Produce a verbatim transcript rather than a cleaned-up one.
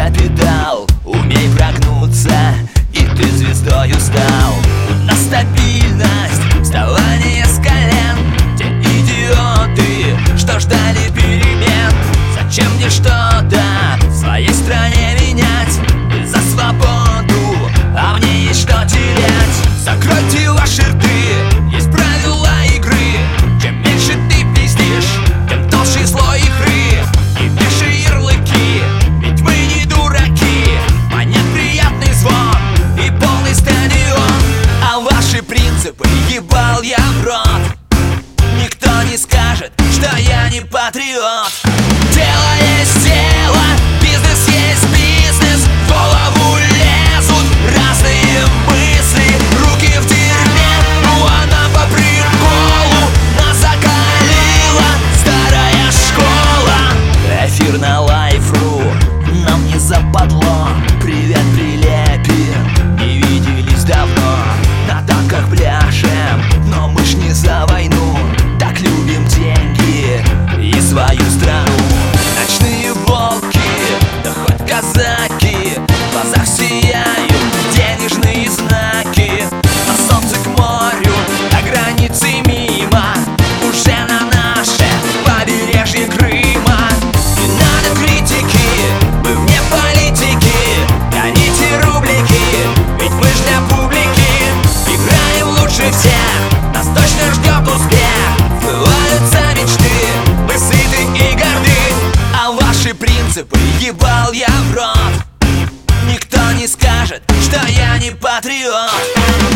капитал, умей прогнуться, и ты звездою стал. На стабильность, вставание с колен, те идиоты, что ждали перемен. Зачем мне что-то в своей стране менять? Вы за свободу, а мне есть что терять. Закройте ваши рты, есть правила игры. Чем меньше ты пиздишь, тем толще слой икры. И вешай ярлыки, ведь мы не дураки. Монет приятный звон и полный стадион. А ваши принципы ебал я в рот. Никто не скажет, что я не патриот. Дело есть дело, бизнес есть бизнес. В голову лезут разные мысли, руки в дерьме, ну она по приколу нас закалила старая школа. Эфир на Лайф.ру, нам не западло. Привет, Прилепин, не виделись давно. На танках пляшем, но мы ж не за войну. Так любим деньги и свою страну. Ночные волки, да хоть казаки, в глазах сияют денежные знаки. На солнце к морю, а границы мимо, уже на наше побережье Крыма. Не надо критики, мы вне политики. Гоните рублики, ведь мы ж для публики. Играем лучше всех, нас точно ждет успех. Сбываются мечты, мы сыты и горды. А ваши принципы ебал я в рот. Никто не скажет, что я не патриот.